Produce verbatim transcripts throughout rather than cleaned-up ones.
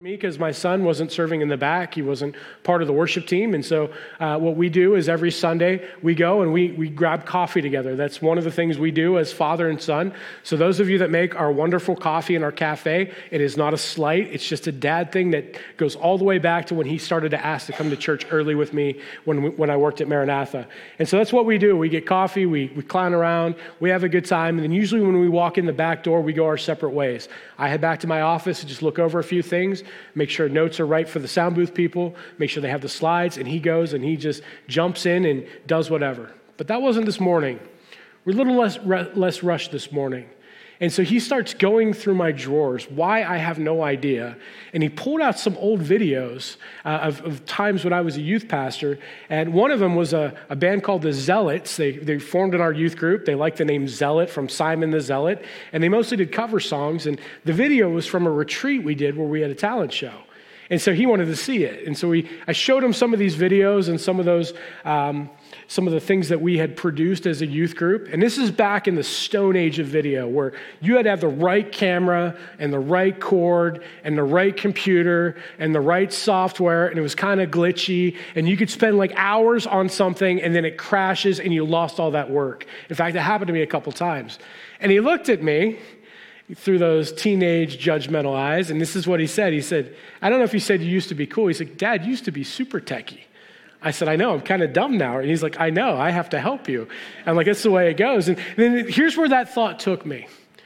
Me, because my son wasn't serving in the back. He wasn't part of the worship team. And so uh, what we do is every Sunday we go and we we grab coffee together. That's one of the things we do as father and son. So those of you that make our wonderful coffee in our cafe, it is not a slight. It's just a dad thing that goes all the way back to when he started to ask to come to church early with me when we, when I worked at Maranatha. And so that's what we do. We get coffee, we, we clown around, we have a good time. And then usually when we walk in the back door, we go our separate ways. I head back to my office and just look over a few things, make sure notes are right for the sound booth people, make sure they have the slides, and he goes and he just jumps in and does whatever. But that wasn't this morning. We're a little less less rushed this morning. And so he starts going through my drawers, why I have no idea. And he pulled out some old videos uh, of, of times when I was a youth pastor. And one of them was a, a band called the Zealots. They, they formed in our youth group. They liked the name Zealot from Simon the Zealot. And they mostly did cover songs. And the video was from a retreat we did where we had a talent show. And so he wanted to see it. And so we, I showed him some of these videos and some of those, um, some of the things that we had produced as a youth group. And this is back in the stone age of video where you had to have the right camera and the right cord and the right computer and the right software. And it was kind of glitchy. And you could spend like hours on something and then it crashes and you lost all that work. In fact, it happened to me a couple times. And he looked at me through those teenage judgmental eyes. And this is what he said. He said, I don't know if he said you used to be cool. He said, Dad, you used to be super techie. I said, I know, I'm kind of dumb now. And he's like, I know, I have to help you. I'm like, that's the way it goes. And then here's where that thought took me.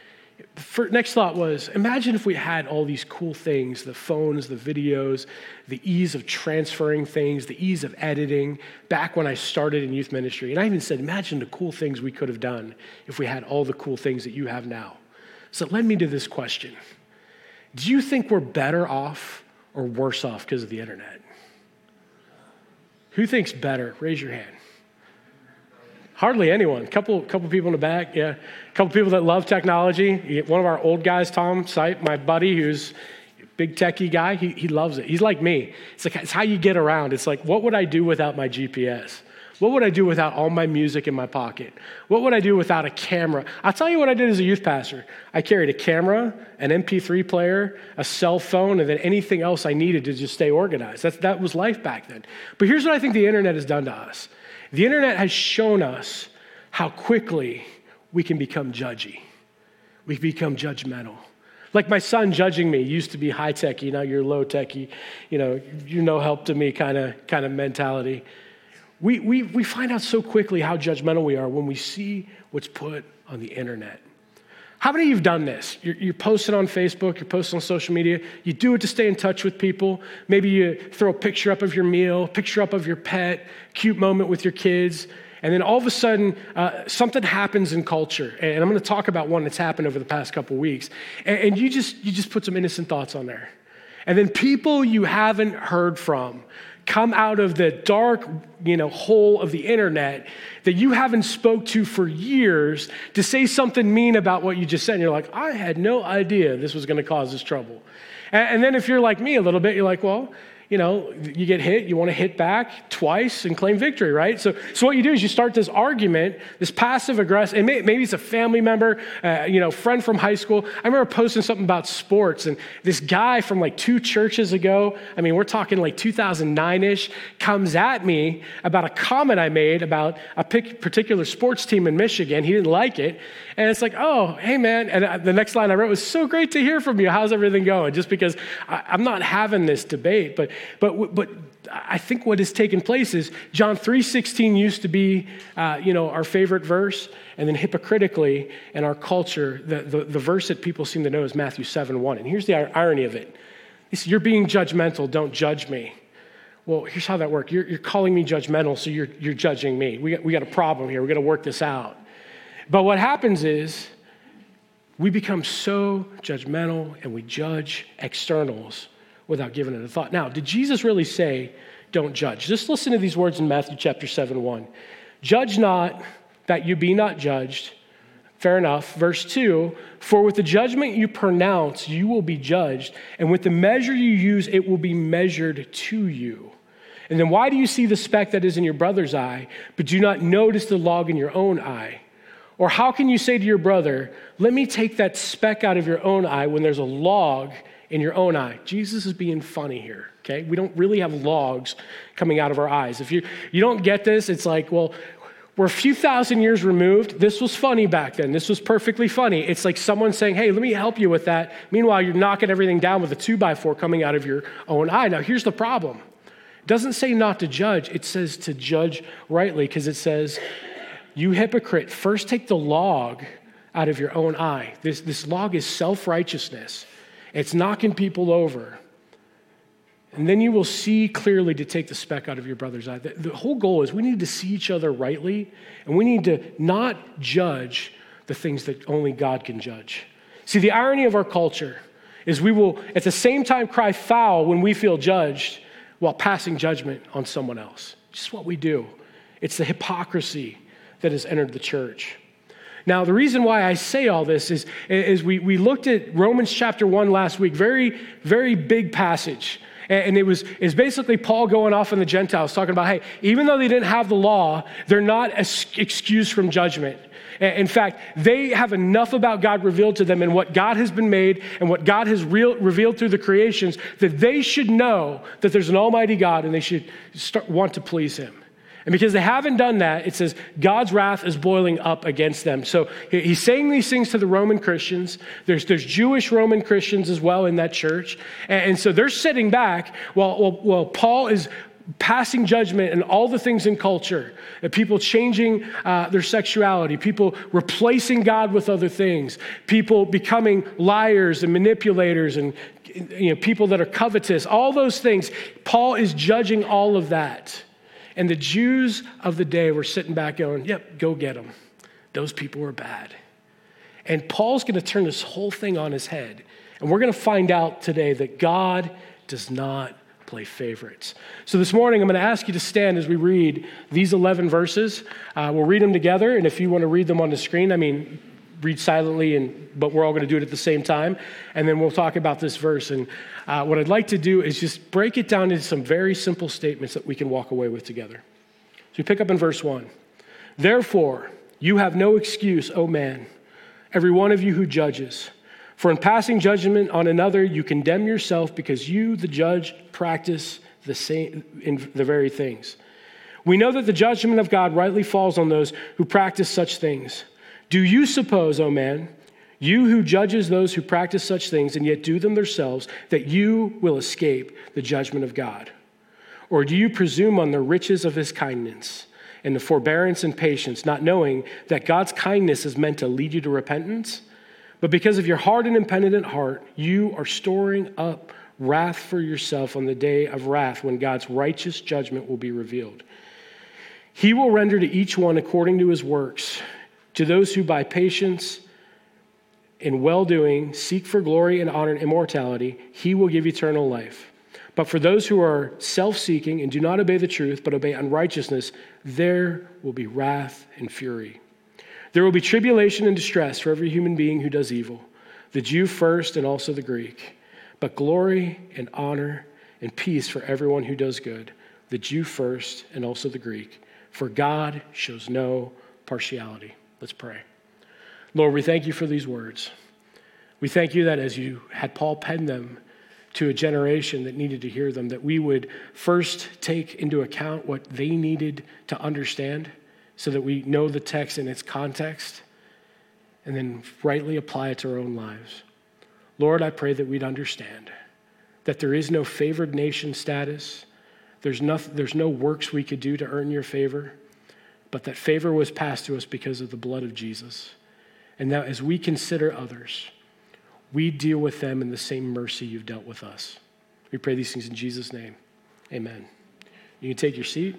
The next thought was, imagine if we had all these cool things, the phones, the videos, the ease of transferring things, the ease of editing, back when I started in youth ministry. And I even said, imagine the cool things we could have done if we had all the cool things that you have now. So it led me to this question. Do you think we're better off or worse off because of the internet? Who thinks better? Raise your hand. Hardly anyone. Couple, couple people in the back. Yeah, a couple people that love technology. One of our old guys, Tom Sipe, my buddy, who's a big techie guy. He he loves it. He's like me. It's like it's how you get around. It's like, what would I do without my G P S? What would I do without all my music in my pocket? What would I do without a camera? I'll tell you what I did as a youth pastor. I carried a camera, an M P three player, a cell phone, and then anything else I needed to just stay organized. That's, that was life back then. But here's what I think the internet has done to us. The internet has shown us how quickly we can become judgy. We become judgmental. Like my son judging me, used to be high techie, now you're low techie, you know, you're no help to me kind of kind of mentality. We, we, we find out so quickly how judgmental we are when we see what's put on the internet. How many of you have done this? You're, you're posting on Facebook, you're posting on social media. You do it to stay in touch with people. Maybe you throw a picture up of your meal, picture up of your pet, cute moment with your kids. And then all of a sudden, uh, something happens in culture. And I'm going to talk about one that's happened over the past couple weeks. And, and you just you just put some innocent thoughts on there. And then people you haven't heard from come out of the dark, you know, hole of the internet that you haven't spoke to for years to say something mean about what you just said. And you're like, I had no idea this was going to cause this trouble. And, and then if you're like me a little bit, you're like, well, you know, you get hit, you want to hit back twice and claim victory, right? So so what you do is you start this argument, this passive aggressive, and may, maybe it's a family member, uh, you know, friend from high school. I remember posting something about sports, and this guy from like two churches ago, I mean, we're talking like two thousand nine-ish, comes at me about a comment I made about a particular sports team in Michigan. He didn't like it. And it's like, oh, hey, man. And the next line I wrote was, so great to hear from you. How's everything going? Just because I, I'm not having this debate. But but but I think what has taken place is John three sixteen used to be, uh, you know, our favorite verse. And then hypocritically in our culture, the, the, the verse that people seem to know is Matthew seven one. And here's the irony of it. It's, you're being judgmental. Don't judge me. Well, here's how that works. You're, you're calling me judgmental, so you're, you're judging me. We got, we got a problem here. We got to work this out. But what happens is we become so judgmental and we judge externals without giving it a thought. Now, did Jesus really say, don't judge? Just listen to these words in Matthew chapter seven one. Judge not that you be not judged. Fair enough. Verse two, for with the judgment you pronounce, you will be judged. And with the measure you use, it will be measured to you. And then why do you see the speck that is in your brother's eye, but do not notice the log in your own eye? Or how can you say to your brother, let me take that speck out of your own eye when there's a log in your own eye. Jesus is being funny here, okay? We don't really have logs coming out of our eyes. If you, you don't get this, it's like, well, we're a few thousand years removed. This was funny back then. This was perfectly funny. It's like someone saying, hey, let me help you with that. Meanwhile, you're knocking everything down with a two by four coming out of your own eye. Now, here's the problem. It doesn't say not to judge. It says to judge rightly, because it says, you hypocrite, first take the log out of your own eye. This, this log is self-righteousness. It's knocking people over. And then you will see clearly to take the speck out of your brother's eye. The, the whole goal is we need to see each other rightly, and we need to not judge the things that only God can judge. See, the irony of our culture is we will at the same time cry foul when we feel judged while passing judgment on someone else. It's just what we do. It's the hypocrisy that has entered the church. Now, the reason why I say all this is, is we, we looked at Romans chapter one last week, very, very big passage. And it was is basically Paul going off on the Gentiles, talking about, hey, even though they didn't have the law, they're not excused from judgment. In fact, they have enough about God revealed to them and what God has been made and what God has real, revealed through the creations that they should know that there's an almighty God and they should start, want to please him. And because they haven't done that, it says God's wrath is boiling up against them. So he's saying these things to the Roman Christians. There's, there's Jewish Roman Christians as well in that church. And, and so they're sitting back while, while, while Paul is passing judgment and all the things in culture, people changing uh, their sexuality, people replacing God with other things, people becoming liars and manipulators and you know, people that are covetous, all those things. Paul is judging all of that. And the Jews of the day were sitting back going, yep, go get them. Those people were bad. And Paul's going to turn this whole thing on his head. And we're going to find out today that God does not play favorites. So this morning, I'm going to ask you to stand as we read these eleven verses. Uh, we'll read them together. And if you want to read them on the screen, I mean, read silently, and but we're all going to do it at the same time. And then we'll talk about this verse. And uh, what I'd like to do is just break it down into some very simple statements that we can walk away with together. So we pick up in verse one. Therefore, you have no excuse, O man, every one of you who judges. For in passing judgment on another, you condemn yourself because you, the judge, practice the same in the very things. We know that the judgment of God rightly falls on those who practice such things. Do you suppose, O man, you who judges those who practice such things and yet do them themselves, that you will escape the judgment of God? Or do you presume on the riches of his kindness and the forbearance and patience, not knowing that God's kindness is meant to lead you to repentance? But because of your hard and impenitent heart, you are storing up wrath for yourself on the day of wrath when God's righteous judgment will be revealed. He will render to each one according to his works. To those who by patience and well-doing seek for glory and honor and immortality, he will give eternal life. But for those who are self-seeking and do not obey the truth, but obey unrighteousness, there will be wrath and fury. There will be tribulation and distress for every human being who does evil, the Jew first and also the Greek, but glory and honor and peace for everyone who does good, the Jew first and also the Greek, for God shows no partiality. Let's pray. Lord, we thank you for these words. We thank you that as you had Paul pen them to a generation that needed to hear them, that we would first take into account what they needed to understand so that we know the text in its context and then rightly apply it to our own lives. Lord, I pray that we'd understand that there is no favored nation status. There's no, there's no works we could do to earn your favor, but that favor was passed to us because of the blood of Jesus. And that as we consider others, we deal with them in the same mercy you've dealt with us. We pray these things in Jesus' name. Amen. You can take your seat.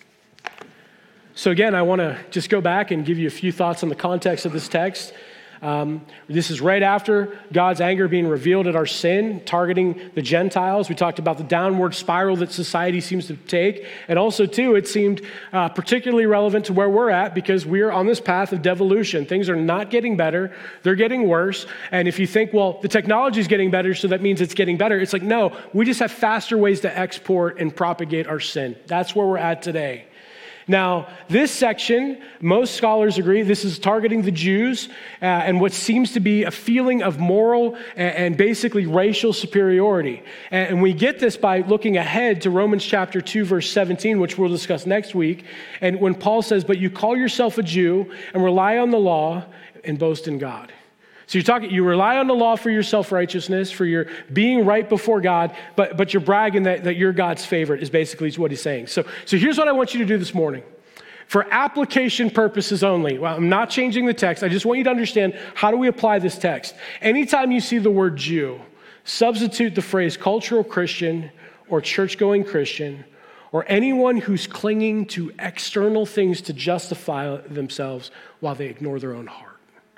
So again, I want to just go back and give you a few thoughts on the context of this text. Um, this is right after God's anger being revealed at our sin, targeting the Gentiles. We talked about the downward spiral that society seems to take. And also, too, it seemed uh, particularly relevant to where we're at because we're on this path of devolution. Things are not getting better. They're getting worse. And if you think, well, the technology is getting better, so that means it's getting better. It's like, no, we just have faster ways to export and propagate our sin. That's where we're at today. Now, this section, most scholars agree, this is targeting the Jews uh, and what seems to be a feeling of moral and, and basically racial superiority. And, and we get this by looking ahead to Romans chapter two, verse seventeen, which we'll discuss next week. And when Paul says, but you call yourself a Jew and rely on the law and boast in God. So you're talking, you rely on the law for your self-righteousness, for your being right before God, but, but you're bragging that, that you're God's favorite is basically what he's saying. So, so here's what I want you to do this morning. For application purposes only, well, I'm not changing the text. I just want you to understand, how do we apply this text? Anytime you see the word Jew, substitute the phrase cultural Christian or church-going Christian or anyone who's clinging to external things to justify themselves while they ignore their own heart.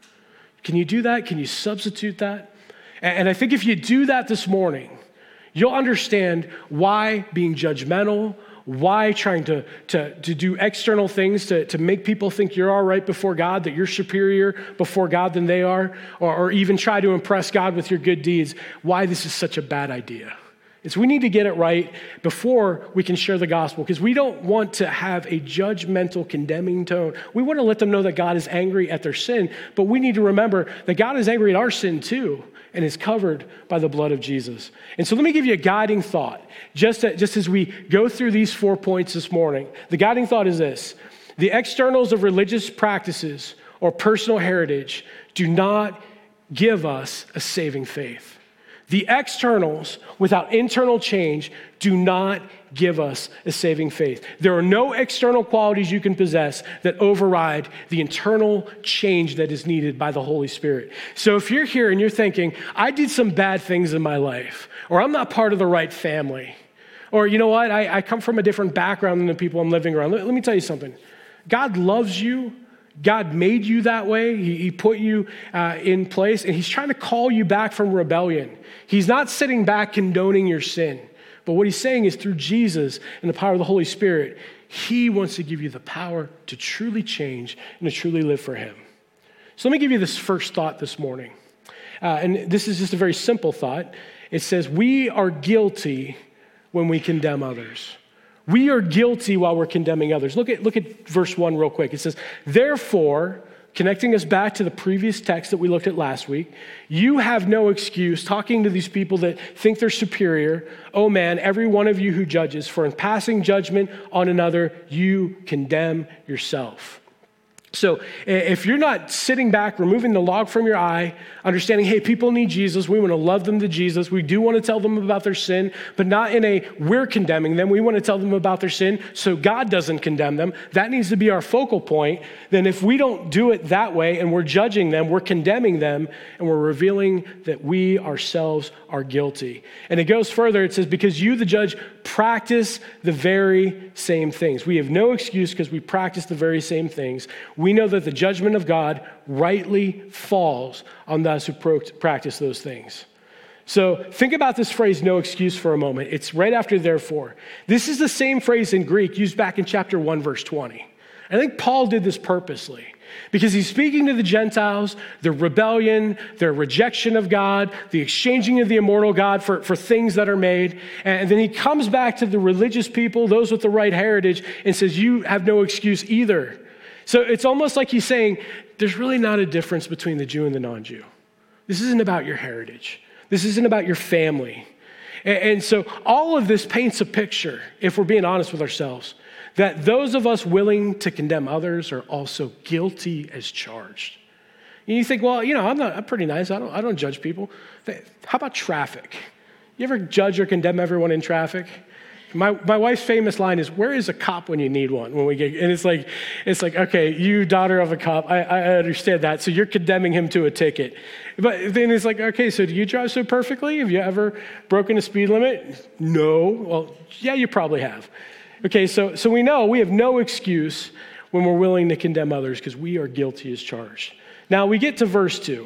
Can you do that? Can you substitute that? And I think if you do that this morning, you'll understand why being judgmental, why trying to, to, to do external things to, to make people think you're all right before God, that you're superior before God than they are, or, or even try to impress God with your good deeds, why this is such a bad idea. It's we need to get it right before we can share the gospel, because we don't want to have a judgmental, condemning tone. We want to let them know that God is angry at their sin, but we need to remember that God is angry at our sin too, and is covered by the blood of Jesus. And so let me give you a guiding thought, just, to, just as we go through these four points this morning. The guiding thought is this: the externals of religious practices or personal heritage do not give us a saving faith. The externals without internal change do not give us a saving faith. There are no external qualities you can possess that override the internal change that is needed by the Holy Spirit. So if you're here and you're thinking, I did some bad things in my life, or I'm not part of the right family, or you know what, I, I come from a different background than the people I'm living around. Let, let me tell you something. God loves you. God made you that way. He, he put you uh, in place, and he's trying to call you back from rebellion. He's not sitting back condoning your sin. But what he's saying is through Jesus and the power of the Holy Spirit, he wants to give you the power to truly change and to truly live for him. So let me give you this first thought this morning. Uh, and this is just a very simple thought. It says, we are guilty when we condemn others. We are guilty while we're condemning others. Look at, look at verse one real quick. It says, therefore, connecting us back to the previous text that we looked at last week, you have no excuse talking to these people that think they're superior. Oh man, every one of you who judges, for in passing judgment on another, you condemn yourself. So if you're not sitting back, removing the log from your eye, understanding, hey, people need Jesus. We want to love them to Jesus. We do want to tell them about their sin, but not in a, we're condemning them. We want to tell them about their sin so God doesn't condemn them. That needs to be our focal point. Then if we don't do it that way and we're judging them, we're condemning them, and we're revealing that we ourselves are guilty. And it goes further. It says, because you, the judge, practice the very same things. We have no excuse because we practice the very same things. We know that the judgment of God rightly falls on those who practice those things. So think about this phrase, no excuse, for a moment. It's right after therefore. This is the same phrase in Greek used back in chapter one, verse twenty. I think Paul did this purposely because he's speaking to the Gentiles, their rebellion, their rejection of God, the exchanging of the immortal God for, for things that are made. And then he comes back to the religious people, those with the right heritage, and says, you have no excuse either. So it's almost like he's saying, there's really not a difference between the Jew and the non-Jew. This isn't about your heritage. This isn't about your family. And, and so all of this paints a picture, if we're being honest with ourselves, that those of us willing to condemn others are also guilty as charged. And you think, well, you know, I'm not, I'm pretty nice. I don't, I don't judge people. How about traffic? You ever judge or condemn everyone in traffic? My my wife's famous line is, where is a cop when you need one? When we get, and it's like, it's like, okay, you daughter of a cop, I, I understand that. So you're condemning him to a ticket. But then it's like, okay, so do you drive so perfectly? Have you ever broken a speed limit? No. Well, yeah, you probably have. Okay, so, so we know we have no excuse when we're willing to condemn others because we are guilty as charged. Now we get to verse two,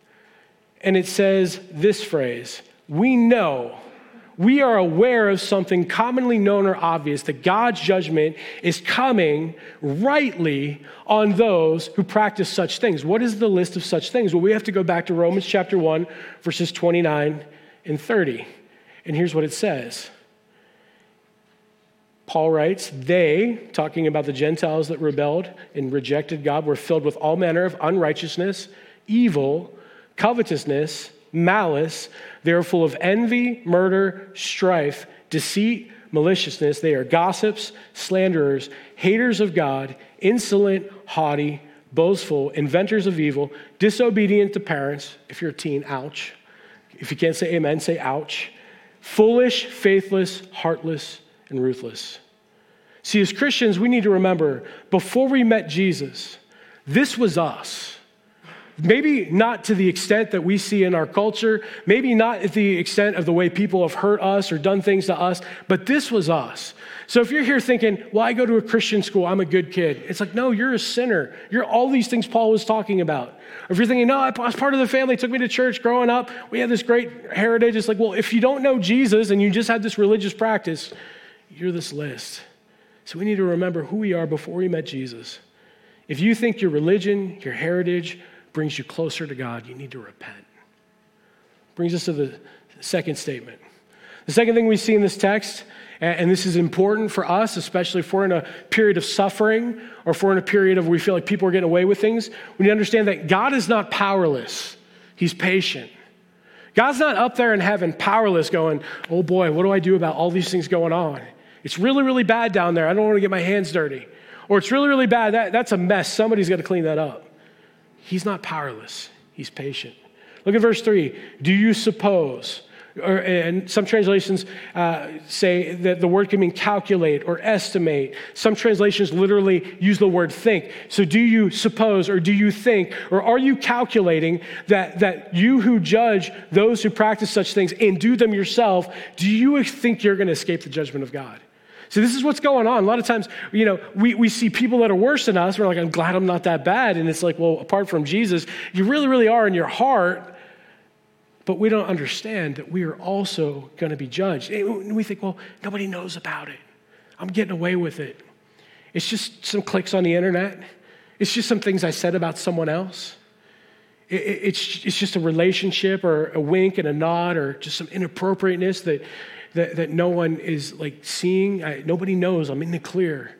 and it says this phrase, we know, we are aware of something commonly known or obvious, that God's judgment is coming rightly on those who practice such things. What is the list of such things? Well, we have to go back to Romans chapter one, verses twenty-nine and thirty. And here's what it says. Paul writes, they, talking about the Gentiles that rebelled and rejected God, were filled with all manner of unrighteousness, evil, covetousness, malice. They are full of envy, murder, strife, deceit, maliciousness. They are gossips, slanderers, haters of God, insolent, haughty, boastful, inventors of evil, disobedient to parents. If you're a teen, ouch. If you can't say amen, say ouch. Foolish, faithless, heartless, and ruthless. See, as Christians, we need to remember, before we met Jesus, this was us. Maybe not to the extent that we see in our culture, maybe not at the extent of the way people have hurt us or done things to us, but this was us. So if you're here thinking, well, I go to a Christian school, I'm a good kid. It's like, no, you're a sinner. You're all these things Paul was talking about. Or if you're thinking, no, I was part of the family, took me to church growing up, we had this great heritage. It's like, well, if you don't know Jesus and you just have this religious practice, you're this list. So we need to remember who we are before we met Jesus. If you think your religion, your heritage brings you closer to God, you need to repent. Brings us to the second statement. The second thing we see in this text, and this is important for us, especially if we're in a period of suffering or if we're in a period of where we feel like people are getting away with things, we need to understand that God is not powerless. He's patient. God's not up there in heaven powerless going, oh boy, what do I do about all these things going on? It's really, really bad down there. I don't want to get my hands dirty. Or it's really, really bad. That, that's a mess. Somebody's got to clean that up. He's not powerless. He's patient. Look at verse three. Do you suppose, or, and some translations uh, say that the word can mean calculate or estimate. Some translations literally use the word think. So do you suppose, or do you think, or are you calculating that, that you who judge those who practice such things and do them yourself, do you think you're going to escape the judgment of God? So this is what's going on. A lot of times, you know, we, we see people that are worse than us. We're like, I'm glad I'm not that bad. And it's like, well, apart from Jesus, you really, really are in your heart. But we don't understand that we are also going to be judged. And we think, well, nobody knows about it. I'm getting away with it. It's just some clicks on the internet. It's just some things I said about someone else. It, it's, it's just a relationship or a wink and a nod or just some inappropriateness that That, that no one is like seeing. I, nobody knows. I'm in the clear.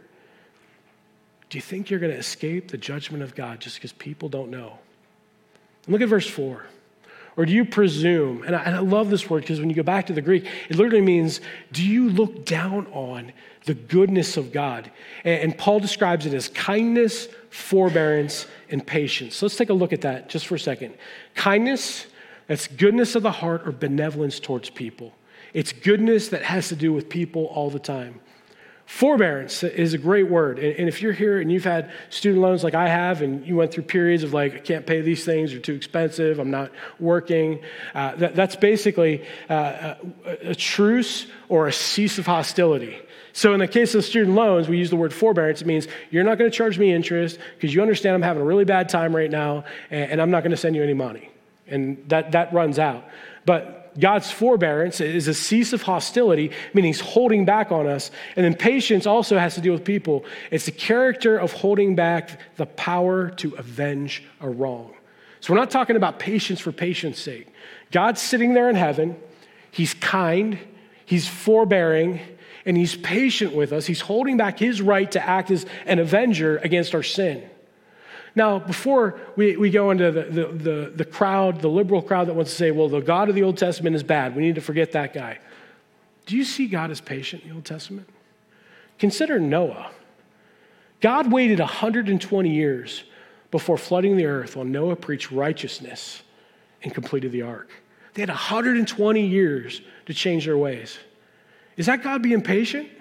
Do you think you're going to escape the judgment of God just because people don't know? And look at verse four. Or do you presume, and I, and I love this word because when you go back to the Greek, it literally means, do you look down on the goodness of God? And, and Paul describes it as kindness, forbearance, and patience. So let's take a look at that just for a second. Kindness, that's goodness of the heart or benevolence towards people. It's goodness that has to do with people all the time. Forbearance is a great word. And if you're here and you've had student loans like I have, and you went through periods of like, I can't pay these things, they're too expensive, I'm not working, uh, that, that's basically uh, a, a truce or a cease of hostility. So in the case of student loans, we use the word forbearance. It means you're not going to charge me interest because you understand I'm having a really bad time right now, and, and I'm not going to send you any money. And that, that runs out. But God's forbearance is a cease of hostility, meaning he's holding back on us. And then patience also has to do with people. It's the character of holding back the power to avenge a wrong. So we're not talking about patience for patience sake. God's sitting there in heaven. He's kind. He's forbearing. And he's patient with us. He's holding back his right to act as an avenger against our sin. Now, before we, we go into the, the, the, the crowd, the liberal crowd that wants to say, well, the God of the Old Testament is bad. We need to forget that guy. Do you see God as patient in the Old Testament? Consider Noah. God waited one hundred twenty years before flooding the earth while Noah preached righteousness and completed the ark. They had one hundred twenty years to change their ways. Is that God being patient?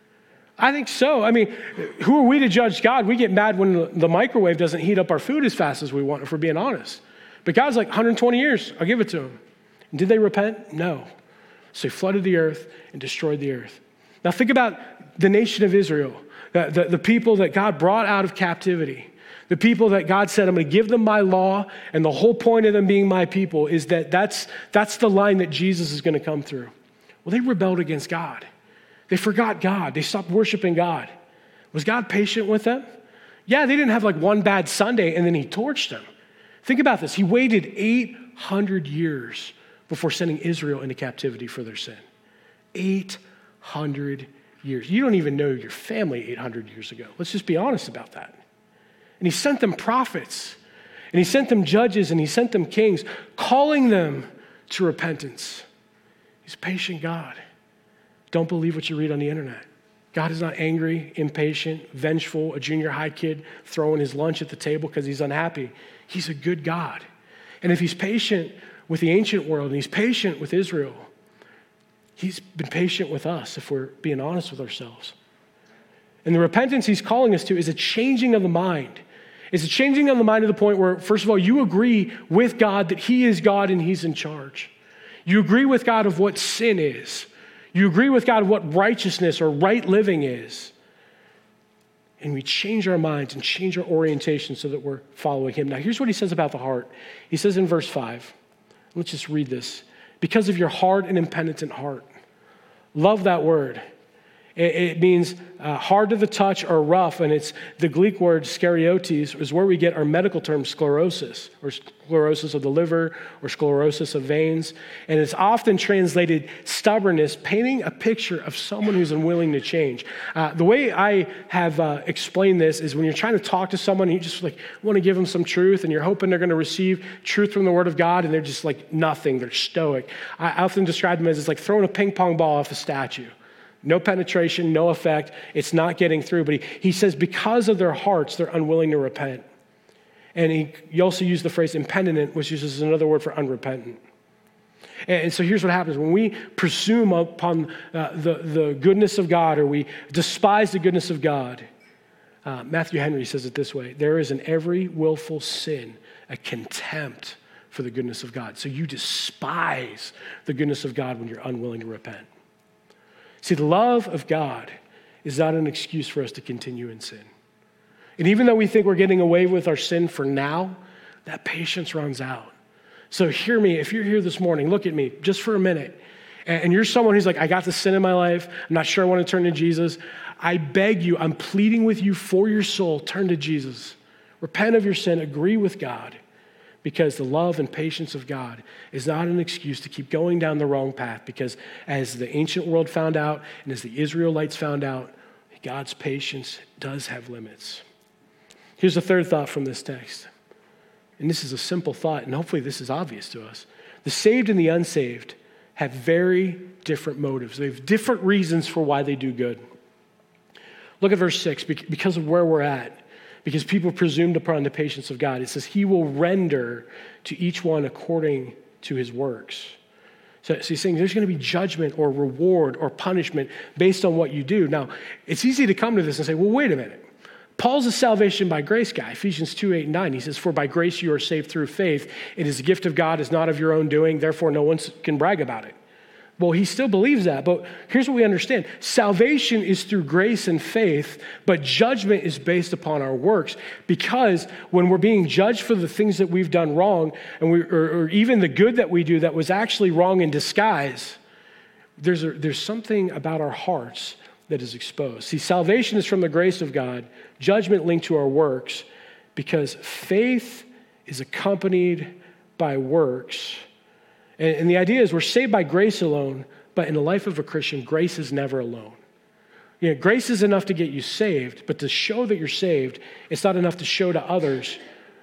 I think so. I mean, who are we to judge God? We get mad when the microwave doesn't heat up our food as fast as we want, if we're being honest. But God's like, one hundred twenty years, I'll give it to him. And did they repent? No. So he flooded the earth and destroyed the earth. Now think about the nation of Israel, the, the, the people that God brought out of captivity, the people that God said, I'm going to give them my law, and the whole point of them being my people is that that's, that's the line that Jesus is going to come through. Well, they rebelled against God. They forgot God. They stopped worshiping God. Was God patient with them? Yeah, they didn't have like one bad Sunday and then he torched them. Think about this. He waited eight hundred years before sending Israel into captivity for their sin. eight hundred years. You don't even know your family eight hundred years ago. Let's just be honest about that. And he sent them prophets, and he sent them judges, and he sent them kings, calling them to repentance. He's a patient God. Don't believe what you read on the internet. God is not angry, impatient, vengeful, a junior high kid throwing his lunch at the table because he's unhappy. He's a good God. And if he's patient with the ancient world and he's patient with Israel, he's been patient with us if we're being honest with ourselves. And the repentance he's calling us to is a changing of the mind. It's a changing of the mind to the point where, first of all, you agree with God that he is God and he's in charge. You agree with God of what sin is. You agree with God of what righteousness or right living is. And we change our minds and change our orientation so that we're following him. Now, here's what he says about the heart. He says in verse five, let's just read this. Because of your hard and impenitent heart. Love that word. It, it means uh, hard to the touch or rough, and it's the Greek word scariotes is where we get our medical term sclerosis, or sclerosis of the liver, or sclerosis of veins. And it's often translated stubbornness, painting a picture of someone who's unwilling to change. Uh, the way I have uh, explained this is when you're trying to talk to someone, and you just like want to give them some truth, and you're hoping they're going to receive truth from the Word of God, and they're just like nothing. They're stoic. I often describe them as it's like throwing a ping pong ball off a statue. No penetration, no effect. It's not getting through. But he, he says because of their hearts, they're unwilling to repent. And he, he also used the phrase impenitent, which is another word for unrepentant. And, and so here's what happens. When we presume upon uh, the, the goodness of God, or we despise the goodness of God, uh, Matthew Henry says it this way: there is in every willful sin a contempt for the goodness of God. So you despise the goodness of God when you're unwilling to repent. See, the love of God is not an excuse for us to continue in sin. And even though we think we're getting away with our sin for now, that patience runs out. So hear me. If you're here this morning, look at me just for a minute. And you're someone who's like, I got the sin in my life. I'm not sure I want to turn to Jesus. I beg you, I'm pleading with you for your soul, turn to Jesus. Repent of your sin, agree with God. Because the love and patience of God is not an excuse to keep going down the wrong path. Because as the ancient world found out, and as the Israelites found out, God's patience does have limits. Here's the third thought from this text. And this is a simple thought, and hopefully this is obvious to us. The saved and the unsaved have very different motives. They have different reasons for why they do good. Look at verse six, because of where we're at. Because people presumed upon the patience of God. It says, he will render to each one according to his works. So, so he's saying there's going to be judgment or reward or punishment based on what you do. Now, it's easy to come to this and say, well, wait a minute. Paul's a salvation by grace guy, Ephesians two, eight, and nine. He says, for by grace you are saved through faith. It is a gift of God, is not of your own doing. Therefore, no one can brag about it. Well, he still believes that, but here's what we understand. Salvation is through grace and faith, but judgment is based upon our works, because when we're being judged for the things that we've done wrong, and we, or, or even the good that we do that was actually wrong in disguise, there's, a, there's something about our hearts that is exposed. See, salvation is from the grace of God, judgment linked to our works, because faith is accompanied by works. And the idea is we're saved by grace alone, but in the life of a Christian, grace is never alone. You know, grace is enough to get you saved, but to show that you're saved, it's not enough to show to others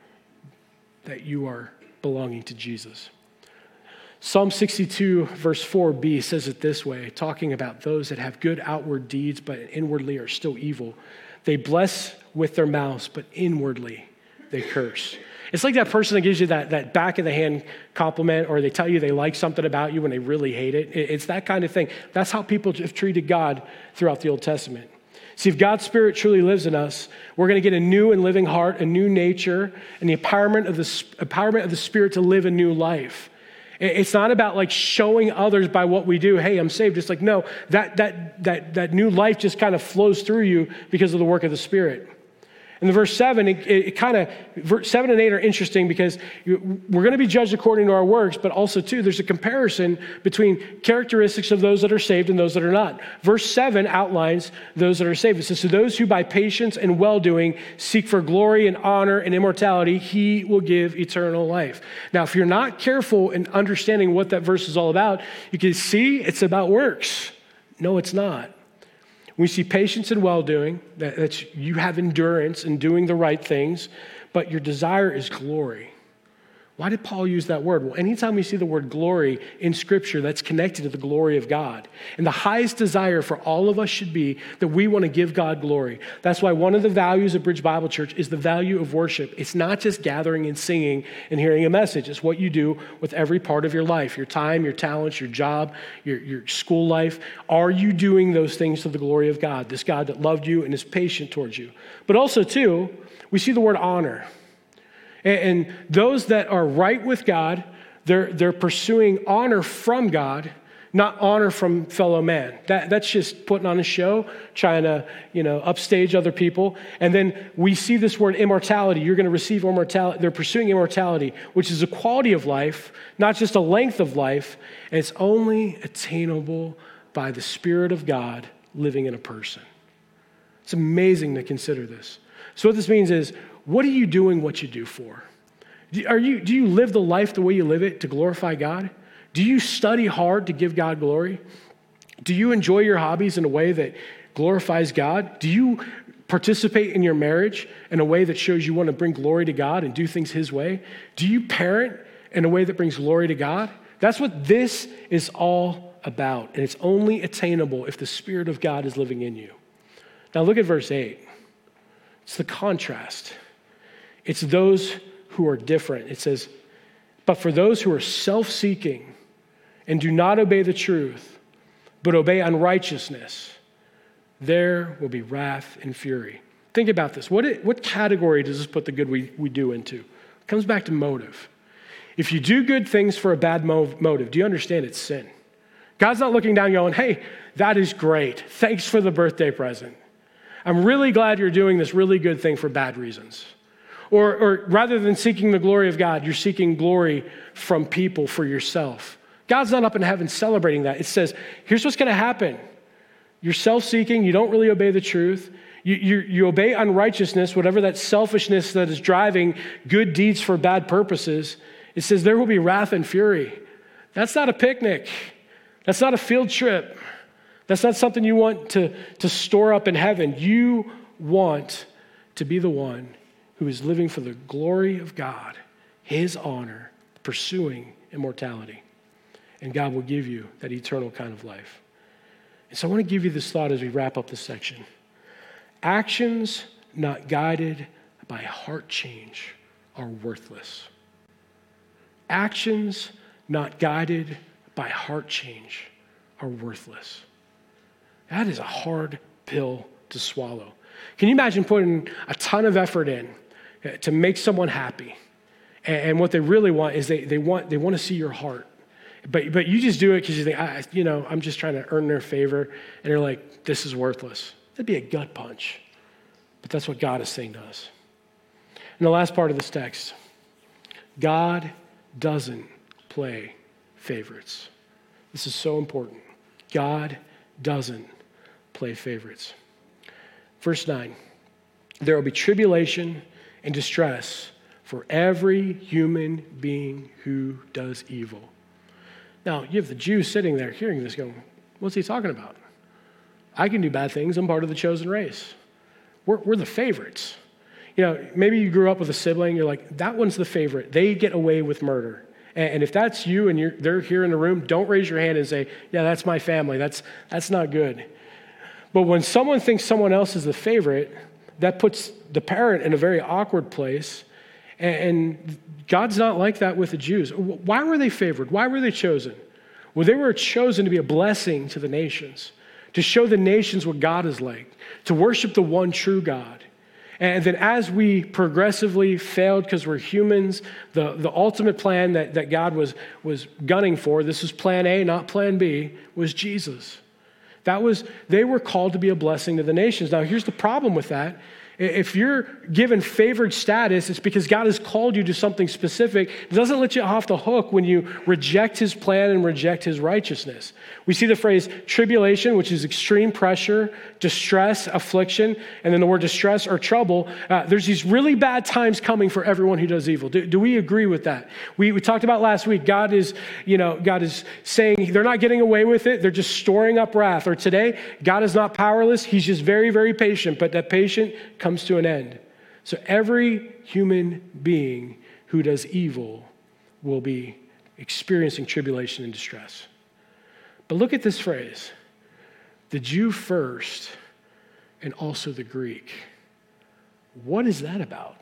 that you are belonging to Jesus. Psalm sixty-two, verse four b says it this way, talking about those that have good outward deeds, but inwardly are still evil. They bless with their mouths, but inwardly they curse. It's like that person that gives you that, that back of the hand compliment, or they tell you they like something about you when they really hate it. It's that kind of thing. That's how people have treated God throughout the Old Testament. See, if God's Spirit truly lives in us, we're going to get a new and living heart, a new nature, and the empowerment of the empowerment of the Spirit to live a new life. It's not about like showing others by what we do, hey, I'm saved. It's like, no, that that that that new life just kind of flows through you because of the work of the Spirit. And the verse seven, it, it kind of, seven and eight are interesting because you, we're going to be judged according to our works, but also too, there's a comparison between characteristics of those that are saved and those that are not. Verse seven outlines those that are saved. It says, to those who by patience and well-doing seek for glory and honor and immortality, he will give eternal life. Now, if you're not careful in understanding what that verse is all about, you can see it's about works. No, it's not. We see patience and well-doing, that, that's you have endurance in doing the right things, but your desire is glory. Why did Paul use that word? Well, anytime we see the word glory in Scripture, that's connected to the glory of God. And the highest desire for all of us should be that we want to give God glory. That's why one of the values of Bridge Bible Church is the value of worship. It's not just gathering and singing and hearing a message. It's what you do with every part of your life, your time, your talents, your job, your, your school life. Are you doing those things to the glory of God, this God that loved you and is patient towards you? But also, too, we see the word honor. And those that are right with God, they're, they're pursuing honor from God, not honor from fellow man. That, that's just putting on a show, trying to, you know, upstage other people. And then we see this word immortality. You're going to receive immortality. They're pursuing immortality, which is a quality of life, not just a length of life. And it's only attainable by the Spirit of God living in a person. It's amazing to consider this. So what this means is, what are you doing what you do for? Are you, do you live the life the way you live it to glorify God? Do you study hard to give God glory? Do you enjoy your hobbies in a way that glorifies God? Do you participate in your marriage in a way that shows you want to bring glory to God and do things His way? Do you parent in a way that brings glory to God? That's what this is all about, and it's only attainable if the Spirit of God is living in you. Now look at verse eight. It's the contrast. It's those who are different. It says, but for those who are self-seeking and do not obey the truth, but obey unrighteousness, there will be wrath and fury. Think about this. What, it, what category does this put the good we, we do into? It comes back to motive. If you do good things for a bad motive, do you understand it's sin? God's not looking down going, hey, that is great. Thanks for the birthday present. I'm really glad you're doing this really good thing for bad reasons. Or, or rather than seeking the glory of God, you're seeking glory from people for yourself. God's not up in heaven celebrating that. It says, here's what's going to happen. You're self-seeking. You don't really obey the truth. You, you, you obey unrighteousness, whatever that selfishness that is driving good deeds for bad purposes. It says there will be wrath and fury. That's not a picnic. That's not a field trip. That's not something you want to, to store up in heaven. You want to be the one who is living for the glory of God, His honor, pursuing immortality. And God will give you that eternal kind of life. And so I want to give you this thought as we wrap up this section. Actions not guided by heart change are worthless. Actions not guided by heart change are worthless. That is a hard pill to swallow. Can you imagine putting a ton of effort in to make someone happy? And what they really want is they, they want they want to see your heart. But but you just do it because you think, I, you know, I'm just trying to earn their favor. And they're like, this is worthless. That'd be a gut punch. But that's what God is saying to us. And the last part of this text, God doesn't play favorites. This is so important. God doesn't play favorites. Verse nine, there will be tribulation and distress for every human being who does evil. Now, you have the Jews sitting there hearing this going, what's he talking about? I can do bad things. I'm part of the chosen race. We're, we're the favorites. You know, maybe you grew up with a sibling. You're like, that one's the favorite. They get away with murder. And, and if that's you and you're, they're here in the room, don't raise your hand and say, yeah, that's my family. That's, that's not good. But when someone thinks someone else is the favorite, that puts the parent in a very awkward place. And God's not like that with the Jews. Why were they favored? Why were they chosen? Well, they were chosen to be a blessing to the nations, to show the nations what God is like, to worship the one true God. And then as we progressively failed because we're humans, the, the ultimate plan that, that God was, was gunning for, this was plan A, not plan B, was Jesus. That was, they were called to be a blessing to the nations. Now, here's the problem with that, If you're given favored status, it's because God has called you to something specific. It doesn't let you off the hook when you reject his plan and reject his righteousness. We see the phrase tribulation, which is extreme pressure, distress, affliction, and then the word distress or trouble. Uh, there's these really bad times coming for everyone who does evil. Do, do we agree with that? We, we talked about last week, God is, you know, God is saying they're not getting away with it. They're just storing up wrath. Or today, God is not powerless. He's just very, very patient, but that patient comes to an end. So every human being who does evil will be experiencing tribulation and distress. But look at this phrase, the Jew first and also the Greek. What is that about?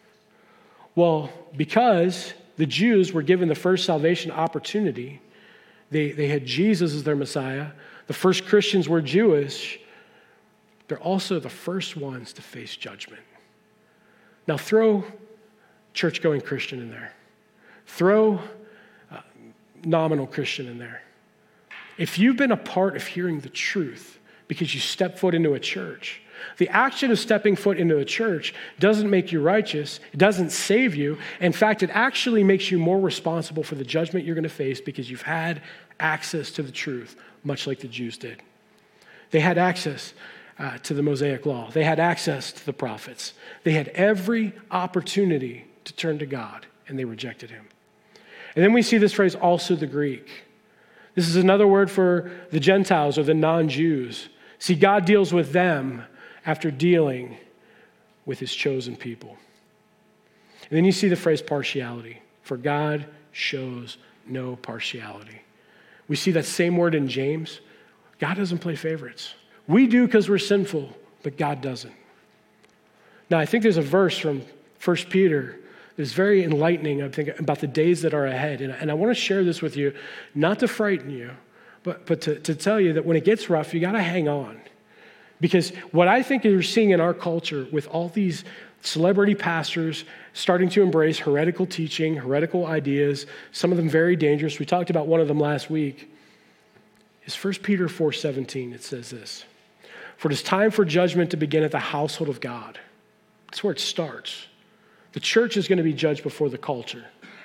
Well, because the Jews were given the first salvation opportunity, they, they had Jesus as their Messiah. The first Christians were Jewish. They're also the first ones to face judgment. Now throw church-going Christian in there. Throw uh, nominal Christian in there. If you've been a part of hearing the truth because you step foot into a church, the action of stepping foot into a church doesn't make you righteous. It doesn't save you. In fact, it actually makes you more responsible for the judgment you're going to face because you've had access to the truth, much like the Jews did. They had access Uh, to the Mosaic law. They had access to the prophets. They had every opportunity to turn to God, and they rejected him. And then we see this phrase, also the Greek. This is another word for the Gentiles or the non-Jews. See, God deals with them after dealing with his chosen people. And then you see the phrase partiality. For God shows no partiality. We see that same word in James. God doesn't play favorites. We do because we're sinful, but God doesn't. Now, I think there's a verse from First Peter that's very enlightening, I think, about the days that are ahead. And, and I want to share this with you, not to frighten you, but, but to, to tell you that when it gets rough, you got to hang on. Because what I think you're seeing in our culture with all these celebrity pastors starting to embrace heretical teaching, heretical ideas, some of them very dangerous. We talked about one of them last week. Is First Peter four seventeen. It says this. For it is time for judgment to begin at the household of God. That's where it starts. The church is going to be judged before the culture.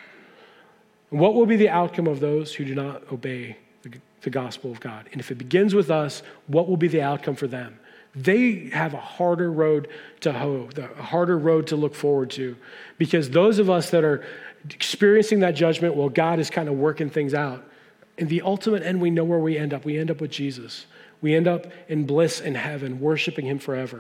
And what will be the outcome of those who do not obey the, the gospel of God? And if it begins with us, what will be the outcome for them? They have a harder road to hoe, a harder road to look forward to, because those of us that are experiencing that judgment, well, God is kind of working things out. In the ultimate end, we know where we end up. We end up with Jesus. We end up in bliss in heaven, worshiping him forever.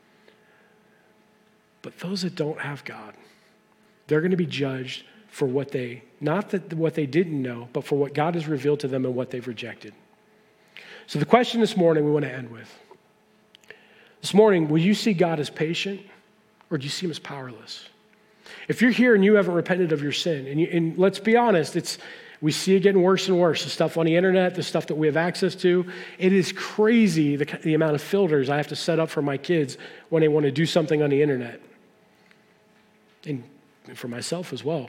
But those that don't have God, they're going to be judged for what they, not that what they didn't know, but for what God has revealed to them and what they've rejected. So the question this morning we want to end with. This morning, will you see God as patient or do you see him as powerless? If you're here and you haven't repented of your sin, and, you, and let's be honest, it's we see it getting worse and worse. The stuff on the internet, the stuff that we have access to. It is crazy the, the amount of filters I have to set up for my kids when they want to do something on the internet. And for myself as well.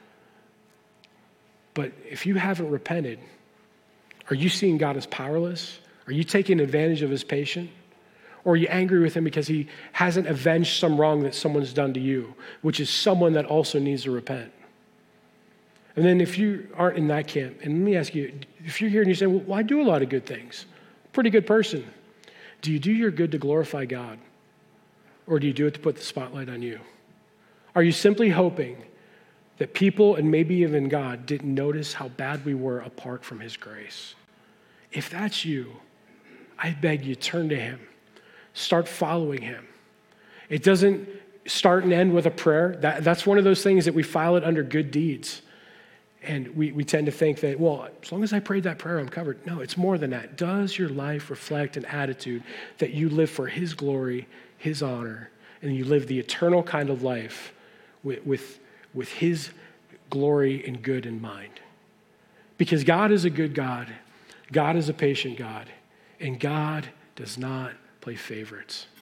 But if you haven't repented, are you seeing God as powerless? Are you taking advantage of his patience? Or are you angry with him because he hasn't avenged some wrong that someone's done to you, which is someone that also needs to repent? And then if you aren't in that camp, and let me ask you, if you're here and you say, well, I do a lot of good things. Pretty good person. Do you do your good to glorify God? Or do you do it to put the spotlight on you? Are you simply hoping that people and maybe even God didn't notice how bad we were apart from his grace? If that's you, I beg you, turn to him. Start following him. It doesn't start and end with a prayer. That, that's one of those things that we file it under good deeds. And we, we tend to think that, well, as long as I prayed that prayer, I'm covered. No, it's more than that. Does your life reflect an attitude that you live for his glory, his honor, and you live the eternal kind of life with, with, with his glory and good in mind? Because God is a good God. God is a patient God. And God does not play favorites.